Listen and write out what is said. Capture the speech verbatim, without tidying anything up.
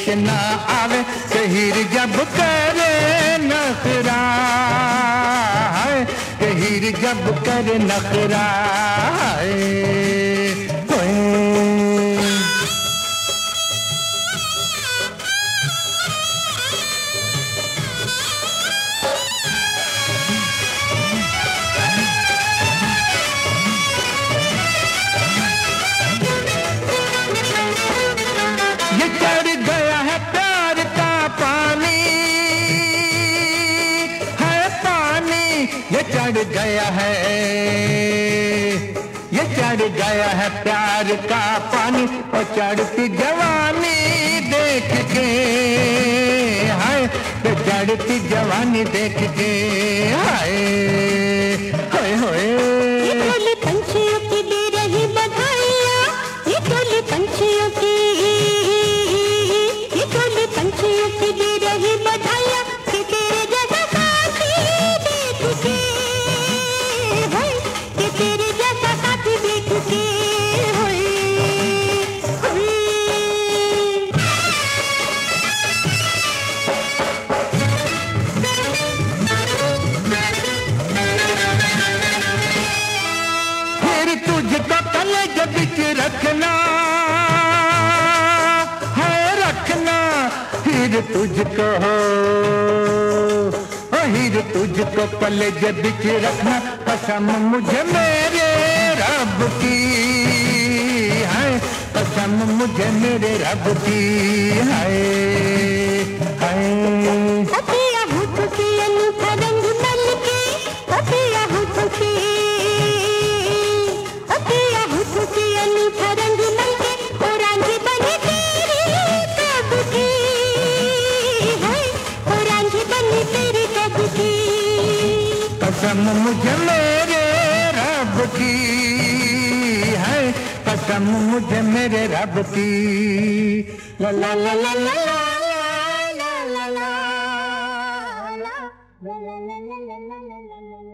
पेश ना आवे, हीर जब करे नखरा, हीर जब करे नखरा। ये चढ़ गया है प्यार का पानी, है पानी, ये चढ़ गया है, ये चढ़ गया है प्यार का पानी। और चढ़ती जवानी देख के, हाय, तो चढ़ती जवानी देख के, हाय हाय हाय। ये टोली पंछियों की दे रही बधाइयाँ, ये टोली पंछियों की, पंछियों की दे रही बधाइयाँ कि तेरे जैसा साथी देख के, होय, कि तेरे जैसा साथी देख के, होय, होय। फिर तुझको कलेज बिच रखना, हीर तुझको हो, हीर तुझको कलेज बिच रखना, कसम मुझे मेरे रब की, है कसम मुझे मेरे रब की, है है। अतिया होठों के अनूठा रंग मल के, अतिया होठों के, अतिया होठों के अनूठा रंग मल के, और आंखें बनी तेरी कब की, कसम मुझे मेरे रब की, है कसम मुझे मेरे रब की। ला ला ला ला ला ला ला ला ला ला ला ला ला ला ला ला ला ला।